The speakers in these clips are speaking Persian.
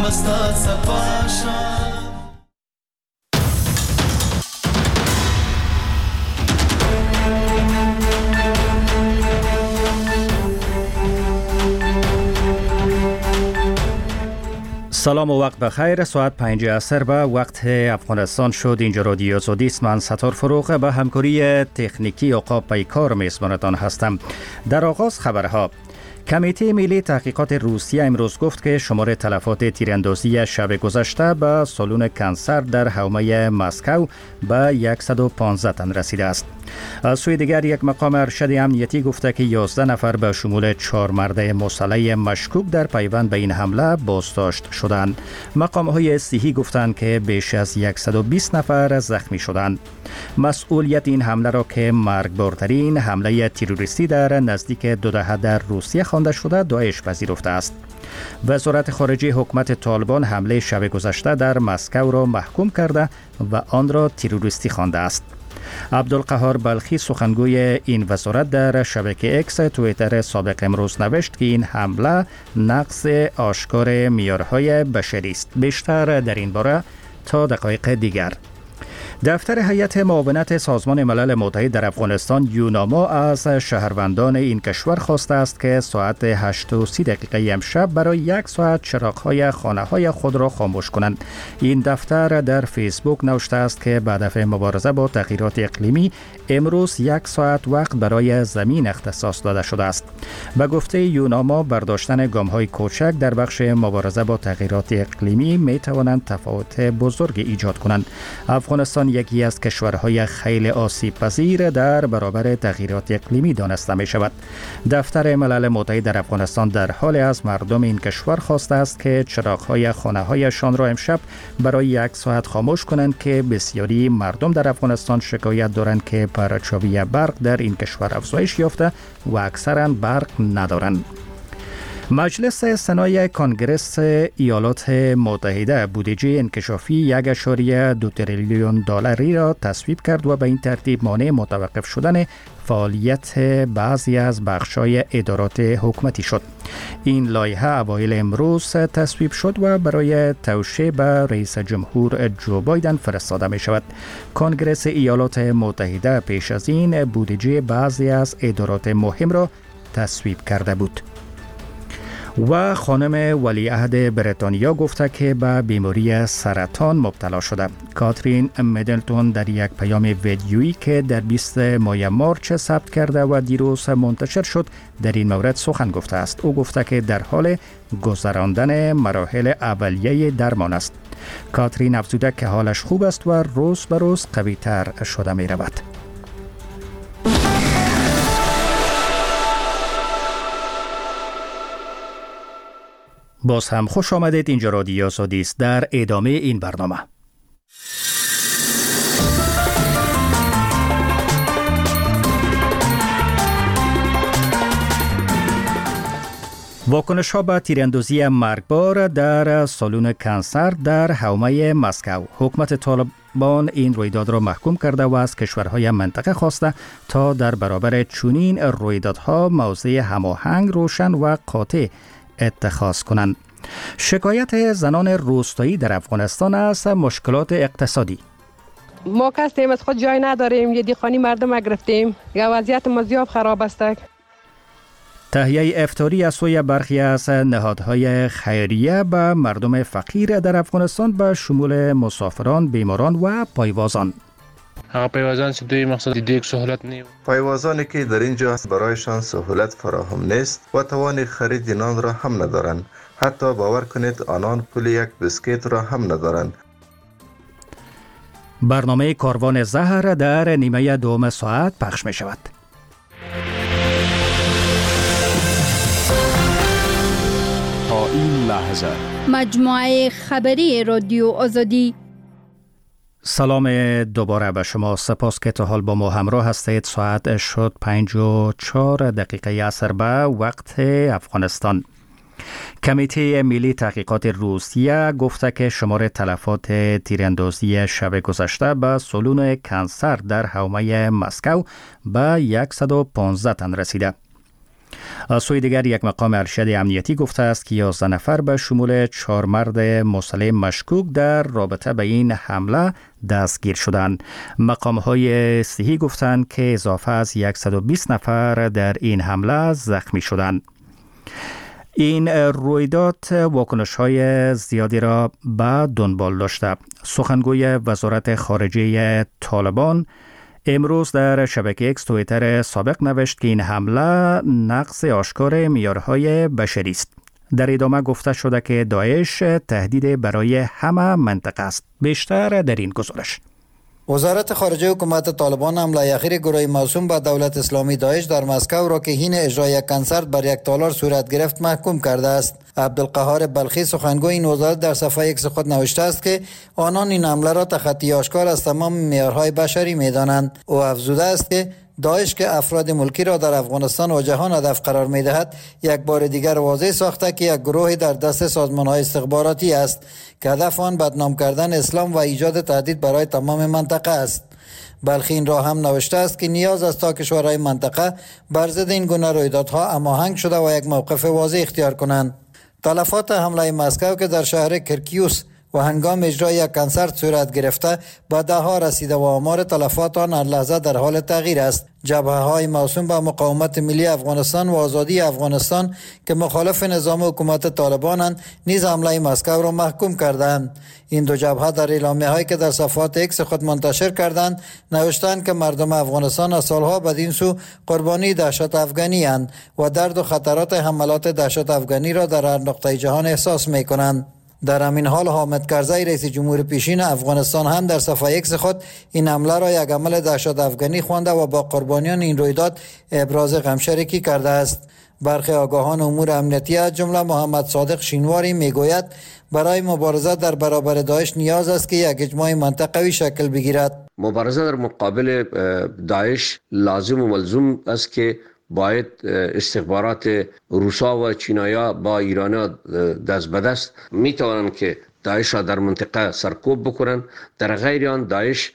مستاد سپاشم. سلام و وقت بخیر. ساعت 5 عصر به وقت افغانستان شد. اینجا رادیو آزادی، من ستار فروغ به همکاری تکنیکی عقاب پیکار میزبانتان هستم. در آغاز خبرها. کمیته ملی تحقیقات روسیه امروز گفت که شمار تلفات تیراندازی شب گذشته به سالن کنسر در حومه مسکو به 115 تن رسیده است. از سوی دیگر یک مقام ارشد امنیتی گفته که 11 نفر به شمول 4 مرد مسلح مشکوک در پیوند به این حمله بازداشت شدند. مقام‌های صحی گفتند که بیش از 120 نفر زخمی شدند. مسئولیت این حمله را که مرگبارترین حمله تروریستی در نزدیک 2 دهه در روسیه خوانده شده داعش پذیرفته است. وزارت خارجه حکومت طالبان حمله شب گذشته در مسکو را محکوم کرده و آن را تروریستی خوانده است. عبدالقهار بلخی سخنگوی این وزارت در شبکه اکس توییتر سابق امروز نوشت که این حمله نقض آشکار معیارهای بشری است. بیشتر در این باره تا دقایق دیگر. دفتر هیئت معاونت سازمان ملل متحد در افغانستان یوناما از شهروندان این کشور خواسته است که ساعت 8:30 امشب برای 1 ساعت چراغ‌های خانه‌های خود را خاموش کنند. این دفتر در فیسبوک نوشته است که به هدف مبارزه با تغییرات اقلیمی امروز 1 ساعت وقت برای زمین اختصاص داده شده است. به گفته یوناما برداشتن گام‌های کوچک در بخش مبارزه با تغییرات اقلیمی می‌توانند تفاوت بزرگی ایجاد کنند. افغانستان یکی از کشورهای خیلی آسیب پذیر در برابر تغییرات اقلیمی دانسته می شود. دفتر ملل متحد در افغانستان در حال از مردم این کشور خواسته است که چراغ‌های خانه‌هایشان را امشب برای 1 ساعت خاموش کنند که بسیاری مردم در افغانستان شکایت دارند که پرچاوی برق در این کشور افزایش یافته و اکثرا برق ندارند. مجلس سنای کنگره ایالات متحده بودجه انکشافی 1.2 تریلیون دلاری را تصویب کرد و به این ترتیب مانع متوقف شدن فعالیت بعضی از بخش‌های ادارات حکومتی شد. این لایحه اوایل امروز تصویب شد و برای توشیح به رئیس جمهور جو بایدن فرستاده می شود. کنگره ایالات متحده پیش از این بودجه بعضی از ادارات مهم را تصویب کرده بود. و خانم ولیعهد بریتانیا گفته که به بیماری سرطان مبتلا شده. کاترین میدلتون در یک پیام ویدیویی که در 20 ماه مارچ ثبت کرده و دیروز منتشر شد در این مورد سخن گفته است. او گفته که در حال گذراندن مراحل اولیه درمان است. کاترین افزوده که حالش خوب است و روز به روز قوی تر شده می رود. باز هم خوش آمدید. اینجا رادیو آزادی است. در ادامه این برنامه واکنش ها به تیراندازی مرگبار در سالن کنسر در حومه مسکو. حکومت طالبان این رویداد را محکوم کرده و از کشورهای منطقه خواسته تا در برابر چنین رویدادها موضع هماهنگ، روشن و قاطع اتخاذ کنند. شکایت زنان روستایی در افغانستان از مشکلات اقتصادی. ما کسیم از خود جای نداریم، یه دیخانی مردم گرفتیم، یا وضعیت ما زیاد خراب است. تهیه افطاری از سوی برخی از نهادهای خیریه به مردم فقیر در افغانستان به شمول مسافران، بیماران و پایوازان. پایوازان که دوی مقصد دیگه سهولت نیست. پایوازانی که در اینجا برایشان سهولت فراهم نیست و توان خرید نان را هم ندارند. حتی باور کنید آنان پول یک بسکیت را هم ندارند. برنامه کاروان زهر در نیمه دوم ساعت پخش می شود. تا این لحظه مجموعه خبری رادیو آزادی. سلام دوباره به شما. سپاس که تا حال با ما همراه هستید. ساعت شد 5:04 عصر به وقت افغانستان. کمیته ملی تحقیقات روسیه گفته که شمار تلفات تیراندازی شب گذشته به سالن کنسر در حومه مسکو به 115 تن رسیده. از سوی دیگر یک مقام ارشد امنیتی گفته است که 11 نفر به شمول 4 مرد مسلح مشکوک در رابطه به این حمله دستگیر شدند. مقام‌های صحی گفتند که اضافه از 120 نفر در این حمله زخمی شدند. این رویداد واکنش‌های زیادی را به دنبال داشته. سخنگوی وزارت خارجه طالبان امروز در شبکه اکس توییتر سابق نوشت که این حمله نقض آشکار معیارهای بشری است. در ادامه گفته شده که داعش تهدید برای همه منطقه است. بیشتر در این گزارش. وزارت خارجه حکومت طالبان حمله اخیر گروه موسوم به دولت اسلامی داعش در مسکو را که حین اجرای کنسرت بر $1 صورت گرفت محکوم کرده است. عبدالقهار بلخی سخنگوی این وزارت در صفحه اکس خود نوشته است که آنان این حمله را تخطی آشکار از تمام معیارهای بشری می‌دانند. او افزوده است که داعش که افراد ملکی را در افغانستان و جهان هدف قرار می‌دهد، یک بار دیگر واضح ساخته که یک گروه در دست سازمان‌های استخباراتی است که هدف آن بدنام کردن اسلام و ایجاد تهدید برای تمام منطقه است. بلخی این را هم نوشته است که نیاز است تا کشورهای منطقه بر ضد این گونه رویدادها هماهنگ شده و یک موقف واضح اختیار کنند. تلفات حمله مسکو که در شهر کرکیوس و هنگام اجرای یک کنسرت صورت گرفته به 10 رسیده و آمار تلفات آن هر لحظه در حال تغییر است. جبهه‌های موسوم به مقاومت ملی افغانستان و آزادی افغانستان که مخالف نظام حکومت طالبانند نیز حمله مسکو را محکوم کردند. این دو جبهه در اعلامیه‌هایی که در صفحات اکس خود منتشر کردند نوشتند که مردم افغانستان از سالها بدین سو قربانی دهشت افغانی اند و درد و خطرات حملات دهشت افغانی را در هر نقطه جهان احساس می‌کنند. در همین حال حامد کرزی رئیس جمهور پیشین افغانستان هم در صفحه اکس خود این حمله را یک عمل دهشت افغانی خوانده و با قربانیان این رویداد ابراز غمشریکی کرده است. برخی آگاهان امور امنیتی از جمله محمد صادق شینواری میگوید برای مبارزه در برابر داعش نیاز است که یک اجماع منطقوی شکل بگیرد. مبارزه در مقابل داعش لازم و ملزوم است که باید استخبارات روسا و چینایا با ایران دست به دست می توانند که داعش را در منطقه سرکوب بکنند. در غیر آن داعش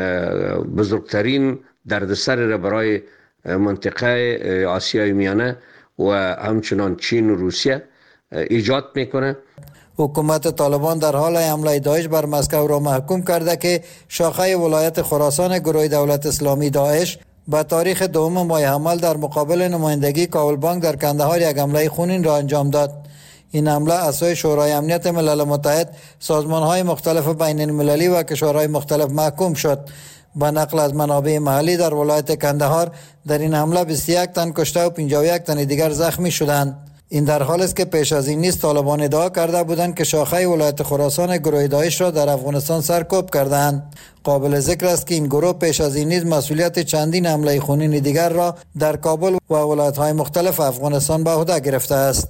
بزرگترین دردسر را برای منطقه آسیای میانه و همچنان چین و روسیه ایجاد میکنه. حکومت طالبان در حال حمله داعش بر مسکو را محکوم کرده که شاخه ولایت خراسان گروه دولت اسلامی داعش با تاریخ 2 ماه حمل در مقابل نمایندگی کابل بانک در کندهار یک حمله خونین را انجام داد. این حمله اساس شورای امنیت ملل متحد، سازمان‌های مختلف بین المللی و کشورهای مختلف محکوم شد. با نقل از منابع محلی در ولایت کندهار در این حمله 21 تن کشته و 51 تن دیگر زخمی شدند. این در حال است که پیش از این نیز طالبان ادعا کرده بودند که شاخه ولایت خراسان گروه داعش را در افغانستان سرکوب کردند. قابل ذکر است که این گروه پیش از این نیز مسئولیت چندین حمله خونین دیگر را در کابل و ولایت‌های مختلف افغانستان به عهده گرفته است.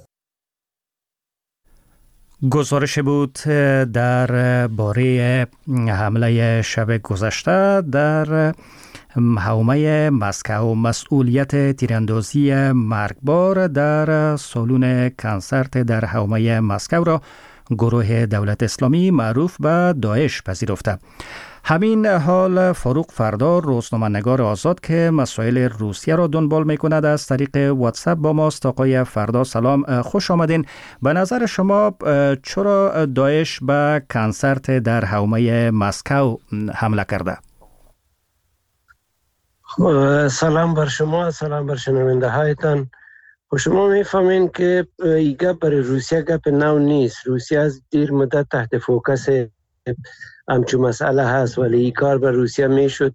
گزارش بود در باره حمله شب گذشته در حومه مسکو. مسئولیت تیراندازی مرگبار در سالن کنسرت در حومه مسکو را گروه دولت اسلامی معروف به داعش پذیرفته. همین حال فاروق فردار، روزنامه‌نگار آزاد که مسائل روسیه را دنبال می‌کند، از طریق واتساپ با ماست. آقای فردار سلام، خوش آمدین. به نظر شما چرا داعش به کنسرت در حومه مسکو حمله کرده؟ سلام بر شما، سلام بر شنونده هایتان. شما میفهمین که این گپ برای روسیه گپ نو نیست. روسیه از دیر مدت تحت فوکس همچون مسئله هست، ولی این کار بر روسیه میشد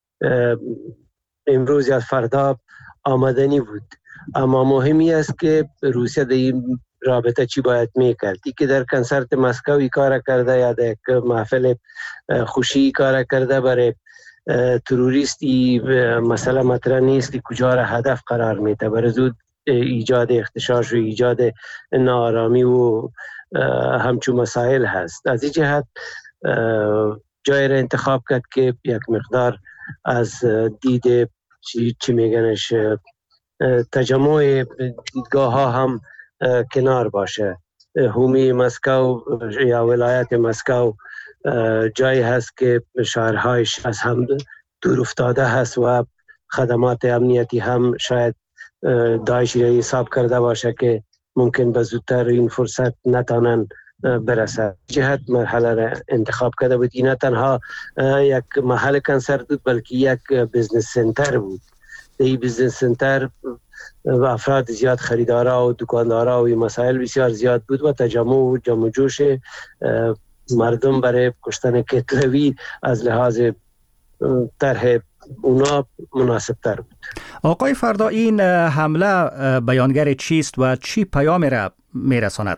امروز یا فردا آمدنی بود. اما مهمی است که روسیه در این رابطه چی باید میکرد. ای که در کنسرت مسکو ای کار کرده یا در محفل خوشی کار کرده برای تروریستی مسئله مطرح نیست که کجا را هدف قرار میده. برای زود ایجاد اختشاش و ایجاد نارامی و همچون مسائل هست. از این جهت جای را انتخاب کرد که یک مقدار از دید چی میگنش تجمع دیدگاه ها هم کنار باشه. حومه مسکو یا ولایت مسکو جایی هست که شهرهایش از هم دور افتاده هست و خدمات امنیتی هم شاید داعش را حساب کرده باشه که ممکن به زودتر این فرصت نتانن برسد. جهت مرحله را انتخاب کرده بود. این نه تنها یک محل کنسرت بود بلکه یک بزنس سنتر بود. در این بزنس سنتر افراد زیاد، خریدارا و دکاندارا و مسائل بسیار زیاد بود و تجمع و جمع جوش مردم برای کشتن کتلوی از لحاظ طرح اونا مناسب تر بود. آقای فردا، این حمله بیانگر چیست و چی پیام را میرساند؟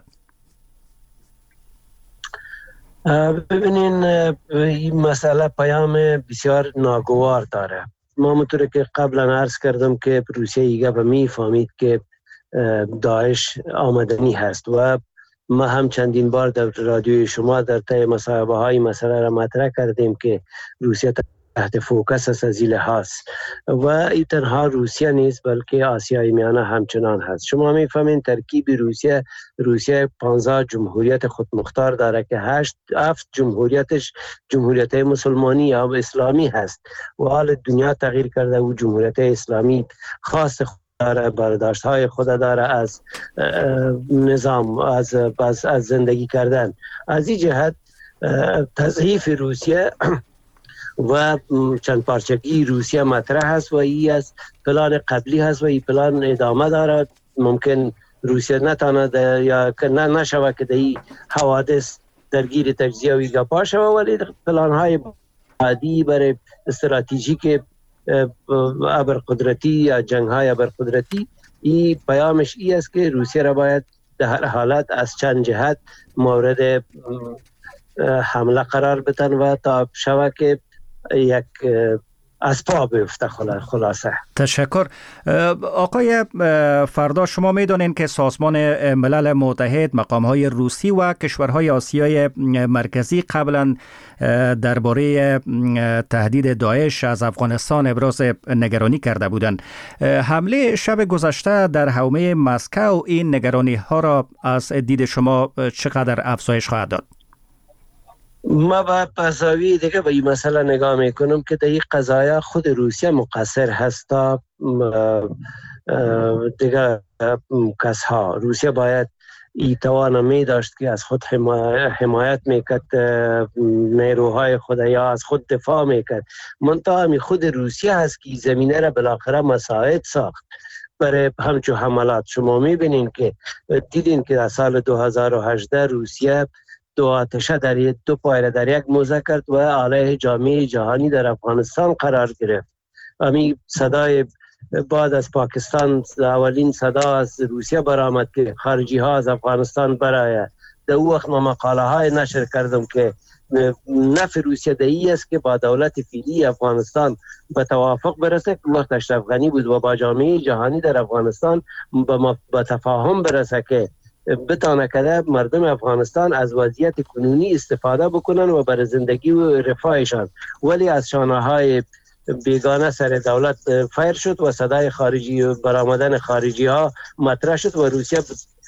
ببینین این مسئله پیام بسیار ناگوار داره. ما مطوره که قبلا عرض کردم که روسیه ایگه به میفهمید که داعش آمدنی هست و ما هم چندین بار در رادیوی شما در طی مصاحبه های مسئله را مطرح کردیم که روسیه تحت فوکس است از این لحاظ و این تنها روسیه نیست بلکه آسیای میانه همچنان هست. شما میفهمین ترکیب روسیه 15 جمهوریت خودمختار داره که 7 جمهوریتش جمهوریت مسلمانی یا اسلامی هست و حال دنیا تغییر کرده و جمهوریت اسلامی خاص داره، برداشت های خود داره از نظام، از زندگی کردن. از این جهت تضعیف روسیه و چند پارچگی روسیه مطرح هست و این از پلان قبلی هست و این پلان ادامه دارد. ممکن روسیه نتاند یا نشوه که در این حوادث درگیر تجزیه و ایگاپا شوه، ولی پلان های بعدی برای استراتژیک ابرقدرتی یا جنگ های ابرقدرتی، این پیامش ای است که روسیه را باید در هر حالت از چند جهت مورد حمله قرار بدن و تا شوه که یک از پا بیفته. خلاصه تشکر. آقای فردا، شما میدونین که سازمان ملل متحد، مقام‌های روسی و کشورهای آسیای مرکزی قبلا درباره تهدید داعش از افغانستان ابراز نگرانی کرده بودند. حمله شب گذشته در حومه مسکو این نگرانی ها را از دید شما چقدر افزایش خواهد داد؟ ما با پساوی دیگه به این مسئله نگاه میکنم که در این قضایا خود روسیه مقصر هست تا دیگه کسها. روسیه باید این توان می داشت که از خود حمایت میکرد نیروهای خود یا از خود دفاع میکرد. منتها خود روسیه هست که زمینه را بالاخره مساعد ساخت برای همچون حملات. شما میبینین که دیدین که در سال 2018 روسیه دو آتشه در دو پایره در یک موزه کرد و علیه جامعه جهانی در افغانستان قرار گرفت. امی صدای بعد از پاکستان اولین صدا از روسیه برآمد که خارجی ها از افغانستان برآید. در او وقت ما مقاله های نشر کردم که نفع روسیه دایی است که با دولت فعلی افغانستان به توافق برسه که وقت اشرف غنی بود و با جامعه جهانی در افغانستان به تفاهم برسه که بتانه کده مردم افغانستان از وضعیت کنونی استفاده بکنن و برای زندگی و رفاهشان. ولی از شانه های بیگانه سر دولت فیر شد و صدای خارجی و برآمدن خارجی ها مطرح شد و روسیه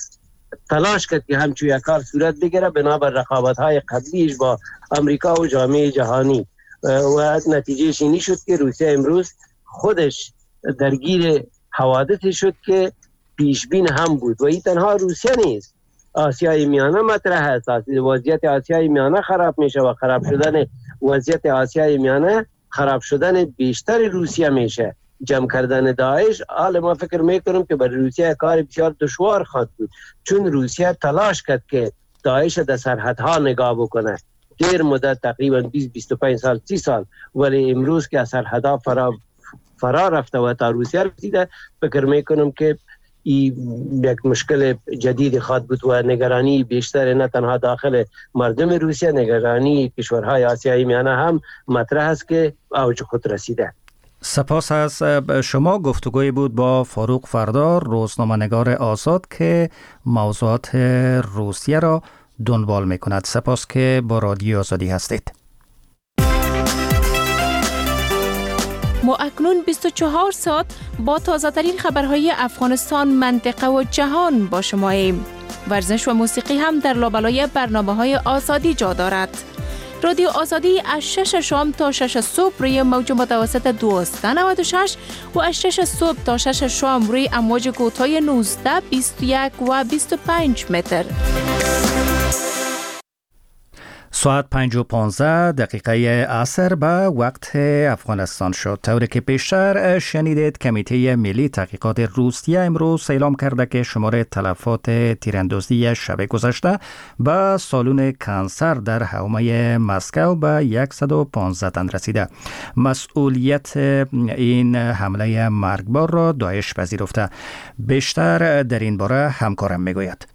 تلاش کرد که همچون یک کار صورت بگیره بنابر رقابت های قبلیش با امریکا و جامعه جهانی و نتیجهش اینی شد که روسیه امروز خودش درگیر حوادثی شد که پیشبین هم بود. و این تنها روسیه نیست، آسیای میانه مطرح است. وضعیت آسیای میانه خراب میشه و خراب شدن وضعیت آسیای میانه خراب شدن بیشتر روسیه میشه. جمع کردن داعش حال ما فکر میکنم که برای روسیه کار بسیار دشوار خواهد بود، چون روسیه تلاش کرد که داعش در سرحدها نگاه بکنه دیر مدت، تقریبا 20-25 سال 30 سال، ولی امروز که سرحدها فرا رفته و تا روسیه رسیده، فکر میکنم که این یک مشکل جدید خواهد بود و نگرانی بیشتر نه تنها داخل مردم روسیه، نگرانی کشورهای آسیای میانه هم مطرح است که اوج خود رسیده. سپاس از شما. گفتگوی بود با فاروق فردا، روزنامه‌نگار آزاد که موضوعات روسیه را دنبال می‌کند. سپاس که با رادیو آزادی هستید. ما اکنون 24 ساعت با تازه‌ترین خبرهای افغانستان، منطقه و جهان با شماییم. ورزش و موسیقی هم در لابلای برنامه‌های آزادی جا دارد. رادیو آزادی از 6 شام تا 6 صبح روی موج متوسط 1296 و از 6 صبح تا 6 شام روی امواج کوتاه 19، 21 و 25 متر. ساعت 5:15 عصر به وقت افغانستان شد. طوری که پیشتر شنیدید کمیته ملی تحقیقات روسیه امروز اعلام کرده که شمار تلفات تیراندازی شب گذشته به سالن کانسر در حومه مسکو به 115 تن رسیده. مسئولیت این حمله مرگبار را داعش پذیرفته. بیشتر در این باره همکارم میگوید.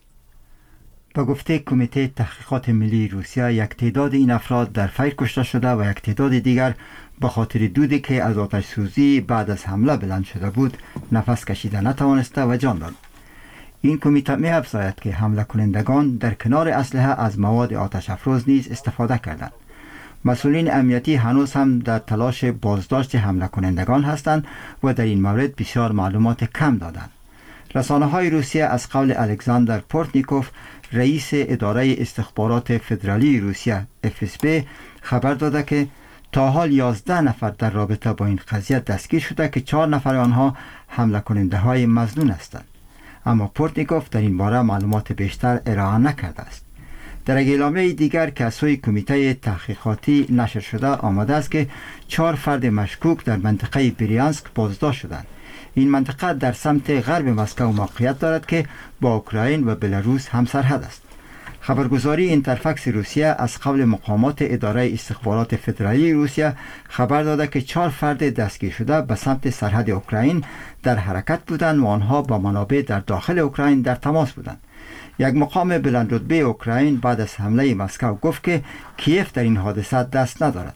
به گفته کمیته تحقیقات ملی روسیه، یک تعداد این افراد در فیر کشته شده و یک تعداد دیگر به خاطر دودی که از آتش سوزی بعد از حمله بلند شده بود نفس کشیده نتوانسته و جان داد. این کمیته می افزاید که حمله کنندگان در کنار اسلحه از مواد آتش افروز نیز استفاده کردند. مسئولین امنیتی هنوز هم در تلاش بازداشت حمله کنندگان هستند و در این مورد بسیار معلومات کم دادند. رسانه‌های روسیه از قول الکساندر پورتنیکوف، رئیس اداره استخبارات فدرالی روسیه FSB، خبر داده که تا حال 11 نفر در رابطه با این قضیه دستگیر شده که 4 نفر آنها حمله کننده های مظنون هستند. اما پورتنیکوف در این باره معلومات بیشتر ارائه نکرده است. در اعلامیه دیگر که از سوی کمیته تحقیقاتی نشر شده آمده است که 4 فرد مشکوک در منطقه بریانسک بازداشت شدند. این منطقه در سمت غرب مسکو موقعیت دارد که با اوکراین و بلاروس هم سرحد است. خبرگزاری اینترفکس روسیه از قول مقامات اداره استخبارات فدرالی روسیه خبر داده که 4 فرد دستگیر شده به سمت سرحد اوکراین در حرکت بودند و آنها با منابع در داخل اوکراین در تماس بودند. یک مقام بلند رتبه اوکراین بعد از حمله مسکو گفت که کیف در این حادثه دست ندارد.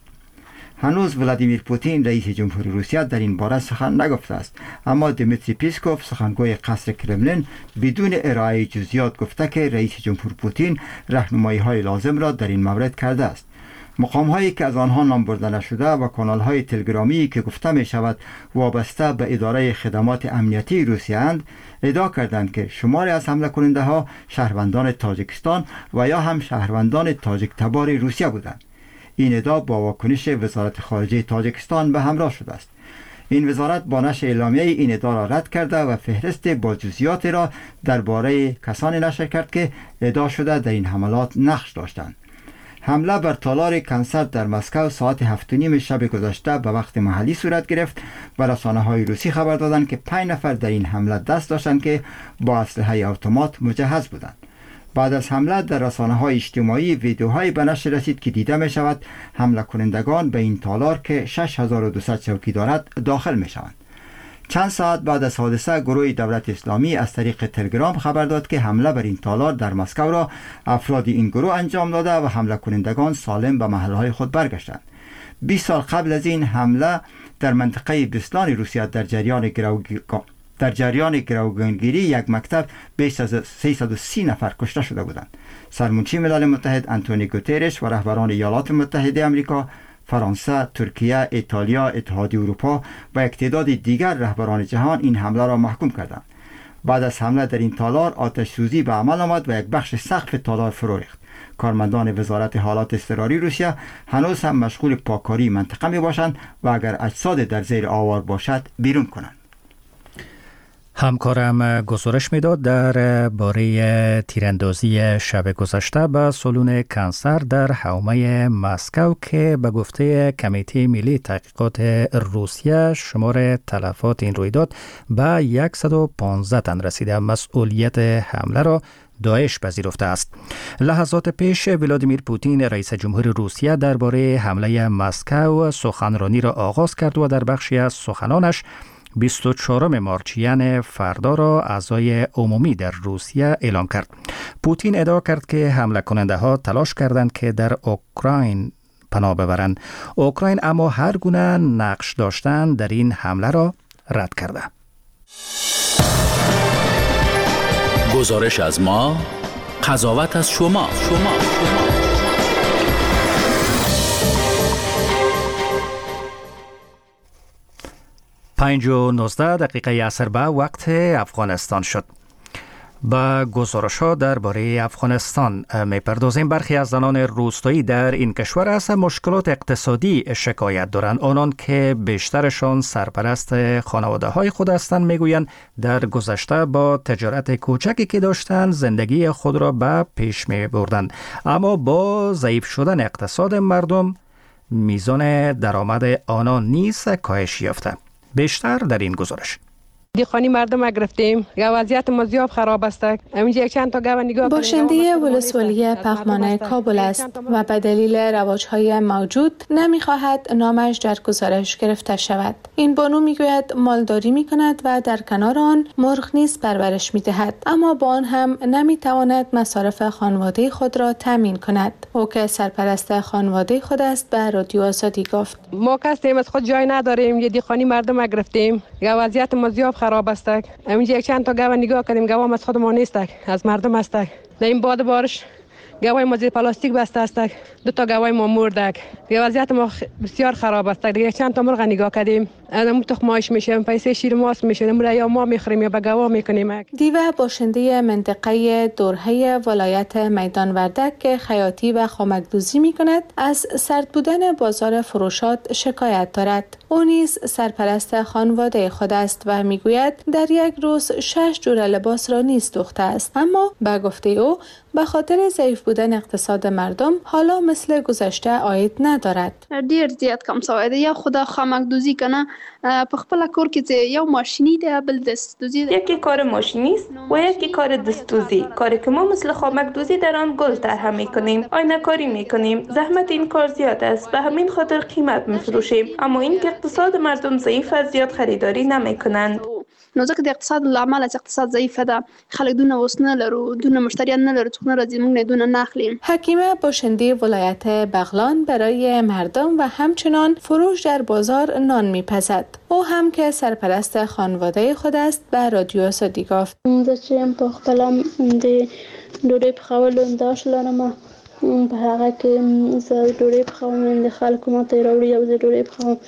هنوز ولادیمیر پوتین رئیس جمهوری روسیه در این باره سخن نگفته است، اما دیمیتری پیسکوف سخنگوی قصر کرملین بدون ارائه جزئیات گفته که رئیس جمهور پوتین راهنمایی‌های لازم را در این مورد کرده است. مقام‌هایی که از آنها نام برده نشده و کانال‌های تلگرامی که گفته می شود وابسته به اداره خدمات امنیتی روسیه اند ادعا کردند که شماری از حمله کننده ها شهروندان تاجیکستان و یا هم شهروندان تاجیک تبار روسیه بودند. این ادعا با واکنش وزارت خارجه تاجیکستان به همراه شده است. این وزارت با نشر اعلامیه این ادعا را رد کرده و فهرست با جزئیات را درباره کسانی نشر کرد که ادعا شده در این حملات نقش داشتند. حمله بر تالار کنسرت در مسکو ساعت 7:30 شب گذشته به وقت محلی صورت گرفت و رسانه‌های روسی خبر دادند که 5 نفر در این حمله دست داشتند که با اسلحه اتومات مجهز بودند. بعد از حمله در رسانه‌های اجتماعی ویدیوهایی به نشر رسید که دیده می شود حمله کنندگان به این تالار که 6200 چوکی دارد داخل می شوند. چند ساعت بعد از حادثه گروه دولت اسلامی از طریق تلگرام خبر داد که حمله بر این تالار در مسکو را افراد این گروه انجام داده و حمله کنندگان سالم به محلهای خود برگشتند. 20 سال قبل از این حمله در منطقه بسلان روسیه در جریان گروگانگیری یک مکتب بیش از 330 نفر کشته شده بودند. سرمنشی ملل متحد آنتونیو گوترش و رهبران ایالات متحده آمریکا، فرانسه، ترکیه، ایتالیا، اتحادیه اروپا و یک تعداد دیگر رهبران جهان این حمله را محکوم کردند. بعد از حمله در این تالار آتش سوزی به عمل آمد و یک بخش سقف تالار فرو ریخت. کارمندان وزارت حالات اضطراری روسیه هنوز هم مشغول پاککاری منطقه می باشند و اگر اجساد در زیر آوار باشد بیرون کنند. همکارم گزارش میداد در باره تیراندازی شب گذشته به سالن کنسر در حومه مسکو که به گفته کمیته ملی تحقیقات روسیه شمار تلفات این رویداد به 115 تن رسیده. مسئولیت حمله را داعش پذیرفته است. لحظات پیش ولادیمیر پوتین رئیس جمهور روسیه درباره حمله مسکو سخنرانی را آغاز کرد و در بخشی از سخنانش 24 مارچ یعنی فردا را اعضای عمومی در روسیه اعلام کرد. پوتین ادعا کرد که حمله کننده ها تلاش کردند که در اوکراین پناه ببرند. اوکراین اما هر گونه نقش داشتن در این حمله را رد کرده. گزارش از ما، قضاوت از شما. 5:19 عصر به وقت افغانستان شد. با گزارش ها درباره افغانستان می‌پردازیم. برخی از زنان روستایی در این کشور از مشکلات اقتصادی شکایت دارند. آنان که بیشترشان سرپرست خانواده های خود هستند میگویند در گذشته با تجارت کوچکی که داشتند زندگی خود را به پیش می بردند، اما با ضعیف شدن اقتصاد مردم میزان درآمد آنان نیز کاهش یافته. بیشتر در این گزارش. دیخانی مردم گرفتیم، وضعیت ما زیاد خراب است. همینجا یک چند تا گاو نگاه باشنده ولسوالی پغمانه کابل است و به دلیل رواج‌های موجود نمی‌خواهد نامش در گزارش گرفته شود. این بانو میگوید مالداری می‌کند و در کنار آن مرغ نیز پرورش می‌دهد، اما با آن هم نمی‌تواند مصارف خانواده خود را تامین کند. او که سرپرست خانواده خود است به رادیو آزادی گفت: ما کسیم از خود جای نداریم، یه دیخانی مردم گرفتیم، وضعیت ما زیاد خراب است. همینجا یک چند تا گاو نگاه کردیم، گاو از خود ما نیست، از مردم است. در این باد بارش گاوای ما زیر پلاستیک بسته است، 2 تا گاوای ما مرده. وضعیت ما بسیار خراب است. یک چند تا مرغ نگاه کردیم، الان تخماش میشه، پیسه شیر ماست میشه، یا ما میخوریم یا به گاوا میکنیم. دیو باشنده منطقه دورهه ولایت میدان وردک که خیاطی و خامک‌دوزی میکند از سرد بودن بازار فروشات شکایت دارد. او نیز سرپرست خانواده خود است و میگوید در یک روز 6 جور لباس را نیز دوخته است، اما به گفته او به خاطر ضعیف بودن اقتصاد مردم حالا مثل گذشته عاید ندارد. ډیر زیات کم شوی دی. یا خدا خامک‌دوزی کنه په خپل کور کې یو ماشینی دی، بل دستدوزی دی. یکی کار ماشینی است و یکی کار دستدوزی. کاری که ما مثل خامک‌دوزی در آن گل طرح می‌کنیم، آینه کاری می‌کنیم. زحمت این کار زیاد است، به همین خاطر قیمت می‌فروشیم، اما این که اقتصاد مردم ضعیف است زیاد خریداری نمی‌کنند. نو ځکه د اقتصاد لامل از اقتصاد ضعیف ده، خلک دونه وس نه لرو، دونه مشتریان نه لرو، څوک نه راځي، موږ نه دونه نه اخلیم. حکیمه باشنده ولایت بغلان برای مردم و همچنان فروش در بازار نان میپزد. او هم که سرپرست خانواده خود است به رادیو آزادی گفت: زه چې په خپل د ډوډۍ پخولو انداز لرم، په هغه کې زه ډوډۍ پخوم، د خلکو ماته راوړي او زه ډوډۍ پخوم.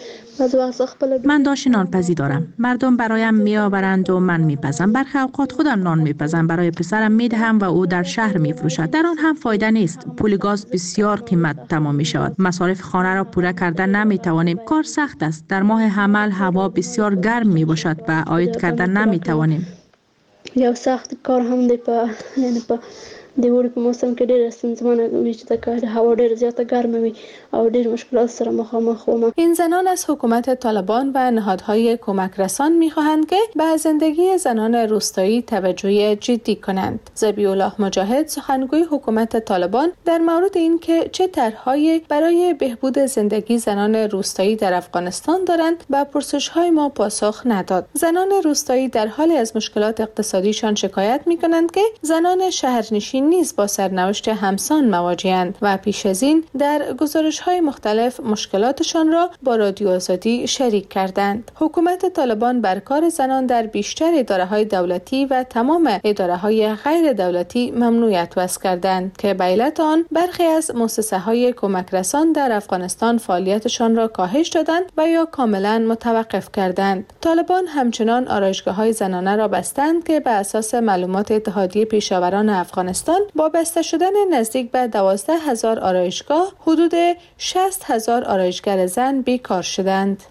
من داشت نانپزی دارم. مردم برایم میآورند و من میپزم. برخی اوقات خودم نان میپزم، برای پسرم میدهم و او در شهر میفروشد. در آن هم فایده نیست. پول گاز بسیار قیمت تمام می شود. مصارف خانه را پوره کردن نمیتوانیم. کار سخت است. در ماه حمل هوا بسیار گرم می باشد و عاید کردن نمیتوانیم. یو سخت کار هم دی په د وړو په موسم کې ډېر ستونزمنه وي چې د کار هوا ډېر زیاته ګرمه وي او ډېر مشکلات سره مخامخ وم. این زنان از حکومت طالبان و نهادهای کمک رسان می‌خواهند که به زندگی زنان روستایی توجه جدی کنند. ذبیح الله مجاهد سخنگوی حکومت طالبان در مورد اینکه چه طرح‌هایی برای بهبود زندگی زنان روستایی در افغانستان دارند به پرسش‌های ما پاسخ نداد. زنان روستایی در حالی از مشکلات اقتصادیشان شکایت می‌کنند که زنان شهرنشین نیز با سرنوشت همسان مواجه‌اند و پیش از این در گزارش‌های مختلف مشکلاتشان را با رادیو آزادی شریک کردند. حکومت طالبان بر کار زنان در بیشتر اداره‌های دولتی و تمام اداره‌های غیر دولتی ممنوعیت وضع کردند که به علت آن برخی از مؤسسه‌های کمک رسان در افغانستان فعالیتشان را کاهش دادند و یا کاملا متوقف کردند. طالبان همچنان آرایشگاه‌های زنانه را بستند که به اساس معلومات اتحادیه پیشاوران افغانستان با بسته شدن نزدیک به 12,000 آرایشگاه حدود 60,000 آرایشگر زن بیکار شدند.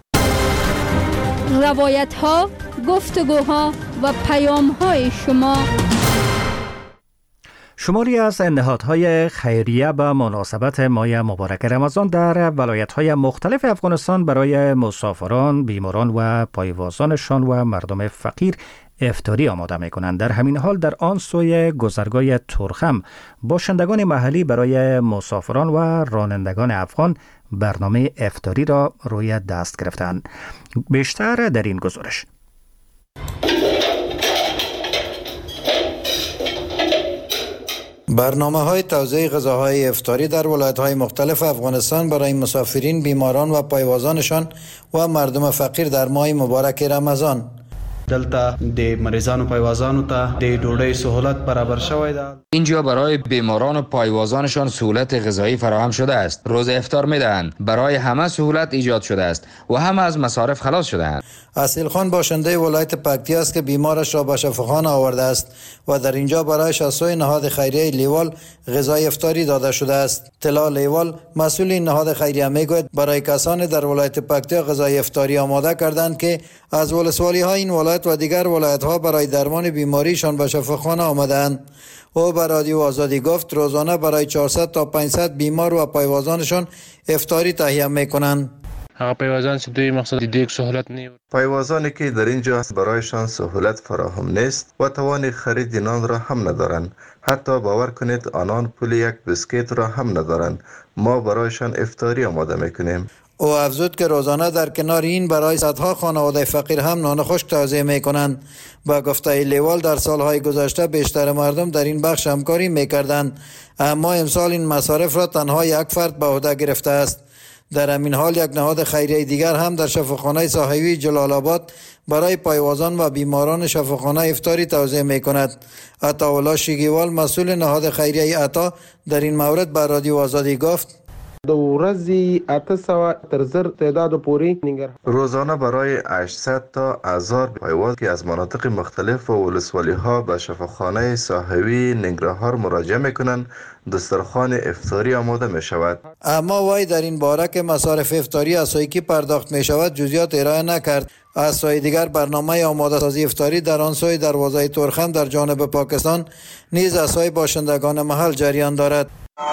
روایت‌ها، گفتگوها و پیام‌های شما. شماری از نهادهای خیریه به مناسبت ماه مبارک رمضان در ولایت‌های مختلف افغانستان برای مسافران، بیماران و پایوازانشان و مردم فقیر افطاری آماده می‌کنند. در همین حال در آن سوی گذرگاه ترخم باشندگان محلی برای مسافران و رانندگان افغان برنامه افطاری را روی دست گرفتند. بیشتر در این گزارش. برنامه‌های توزیع غذاهای افطاری در ولایت‌های مختلف افغانستان برای مسافرین، بیماران و پایوازانشان و مردم فقیر در ماه مبارک رمضان. دلته د مریضانو پایوازانو ته د ډوډۍ سہولت برابر شوی ده. اینجا برای بیماران و پایوازانشان سهولت غذایی فراهم شده است. روز افطار میدهند. برای همه سهولت ایجاد شده است و همه از مصارف خلاص شده‌اند. اصیل خان باشنده ولایت پکتیا است که بیمارش را به شفاخانه آورده است و در اینجا برایش از سوی نهاد خیریه لیوال غذای افطاری داده شده است. طلا لیوال مسئول این نهاد خیریه میگوید برای کسان در ولایت پکتیا غذای افطاری آماده کردند که از ولسوالی ها این ولایت و دیگر ولایت ها برای درمان بیماریشان به شفاخانه آمدند. او به رادیو آزادی گفت روزانه برای 400 تا 500 بیمار و پایوازانشان افطاری تهیه میکنند. پیوازان چې دوی مقصد دیگ سهولت نیست. پایوازانی که در اینجا برایشان سهولت فراهم نیست و توان خرید نان را هم ندارند. حتی باور کنید آنان پول یک بسکیت را هم ندارند. ما برایشان افطاری آماده میکنیم. او افزود که روزانه در کنار این برای صدها خانواده فقیر هم نان خشک توزیع میکنند. با گفته لیوال در سالهای گذشته بیشتر مردم در این بخش همکاری میکردند، اما امسال این مصارف را تنها یک فرد به عهده گرفته است. در همین حال یک نهاد خیریه دیگر هم در شفاخانه صاحوی جلال آباد برای پایوازان و بیماران شفاخانه افطاری توزیع میکند. عطاالله شیگیوال مسئول نهاد خیریه عطا در این مورد به رادیو آزادی گفت د ورځې 800 تر 1000 تعداد پوری روزانه برای 800 تا 1000 پایواز که از مناطق مختلف و ولسوالی ها به شفاخانه صاحوی ننگرهار مراجعه میکنند دسترخوان افطاری آماده می شود. اما وای در این باره که مصارف افطاری از سوی کی پرداخت می شود جزئیات ارائه نکرد. از سوی دیگر برنامه آماده سازی افطاری در آن سوی دروازه ترخم در جانب پاکستان نیز از سوی باشندگان محل جریان دارد.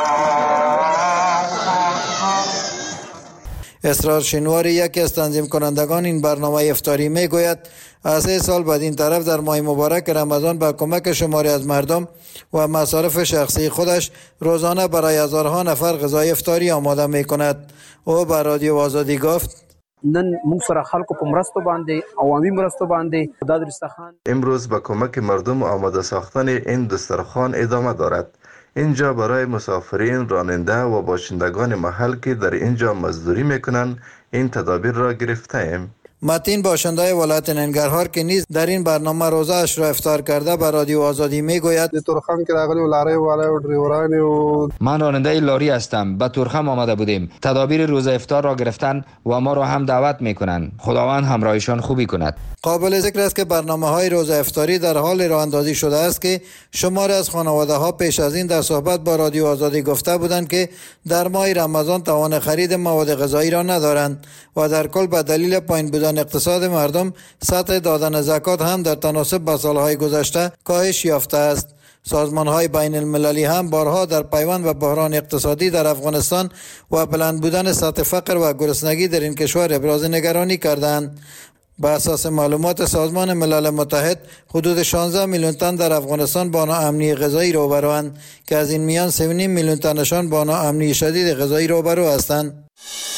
اسرار شنواری یکی از تنظیم کنندگان این برنامه افطاری می گوید از 3 سال بعد این طرف در ماه مبارک رمضان با کمک شماری از مردم و مصارف شخصی خودش روزانه برای هزارها نفر غذای افطاری آماده می کند. او به رادیو آزادی گفت نن موږ سره خلکو په مرستو باندې عوامي مرستو باندې د دسترخوان امروز با کمک مردم آماده ساختن این دسترخوان ادامه دارد. اینجا برای مسافرین، راننده و باشندگان محل که در اینجا مزدوری میکنند این تدابیر را گرفته ایم. متین باشنده ولایت ننگرهار که نیز در این برنامه روزه اش را افطار کرده به رادیو آزادی میگوید ترخم که راغلی لاره والا و دریوران و من راننده لاری هستم. به ترخم آمده بودیم. تدابیر روزه افطار را گرفتن و ما را هم دعوت میکنند. خداوند همراهشان خوبی کند. قابل ذکر است که برنامه های روزه افطاری در حال راه اندازی شده است که شماری از خانواده ها پیش از این در صحبت با رادیو آزادی گفته بودند که در ماه رمضان توان خرید مواد غذایی را ندارند و در کل به دلیل پایین بودن اقتصاد مردم سطح دادن زکات هم در تناسب با سالهای گذشته کاهش یافته است. سازمان‌های بین المللی هم بارها در پیوند به بحران اقتصادی در افغانستان و بلند بودن سطح فقر و گرسنگی در این کشور ابراز نگرانی کردند. با اساس معلومات سازمان ملل متحد حدود 16 میلیون تن در افغانستان با ناامنی غذایی روبروند که از این میان 3.5 میلیون تنشان با ناامنی شدید غذایی روبرو هستند.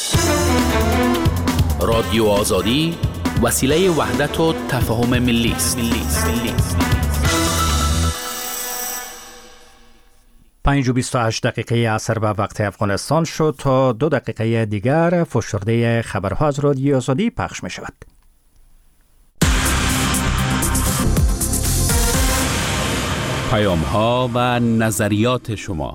رادیو آزادی وسیله وحدت و تفاهم ملی است. 5:28 دقیقه عصر به وقت افغانستان شد. تا 2 دقیقه دیگر فشرده خبرها از رادیو آزادی پخش می شود. پیام ها و نظریات شما.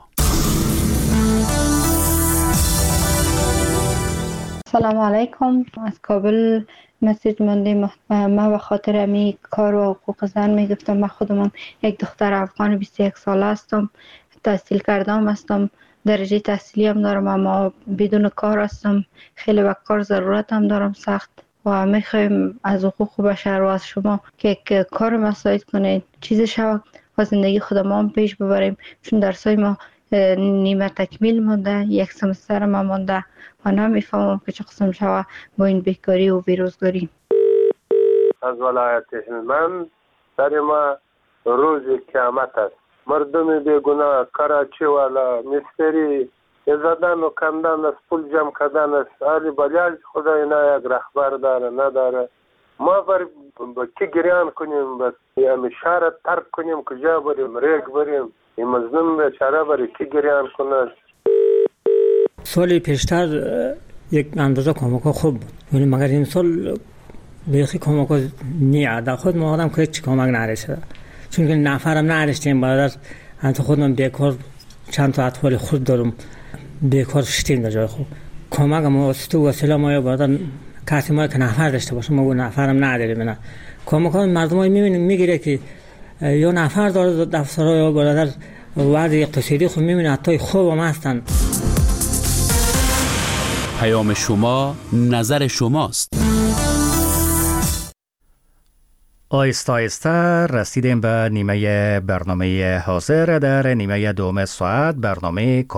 سلام علیکم. از کابل مسیج مانده. ما به خاطر امی کار و حقوق زن میگفتم. من خودم یک دختر افغان 21 ساله هستم. تحصیل کردم هستم. درجه تحصیلی هم دارم اما بدون کار هستم. خیلی به کار ضرورت هم دارم سخت و میخوایم از حقوق بشر و از شما که کار مساعد کنید چیز شود و زندگی خودم هم پیش ببریم، چون درسای ما نیمه تکمیل مونده، یک سمستر ما مونده و نمیفهمم که چه قسم شود با این بیکاری و بیروزگاری. از ولایت هلمند در ما روز قیامت است. مردم بیگناه کراچی والا مستری زدن و کندن است، پول جمع کردن است. علی بلیاج خدای نه یک رهبر داره نداره. ما بر کی گریان کنیم، بس یعنی شهر ترک کنیم، کجا بریم، ریگ بریم، این مظلوم بیچاره بر کی گریان کنه. سال پیشتر یک اندازه کمک خوب بود، ولی مگر این سال بیخی کمک نیاد خود ما آدم که چی کمک نرسید چون که نفرم نرسیدیم برادر انت خودم بیکار چند تا اطفال خود دارم بیکار شدیم در جای خوب کمک ما تو وسیله ما برادر کسی ما که نفر داشته باشه ما نفرم نداریم نه کمک مردم های میبینیم میگیره که یا نفر داره دفترها یا برادر وضع اقتصادی خود میبینه حتی خوب هم هستن. پیام شما نظر شماست. آیسته آیسته رسیدیم به نیمه برنامه حاضر. در نیمه دوم ساعت برنامه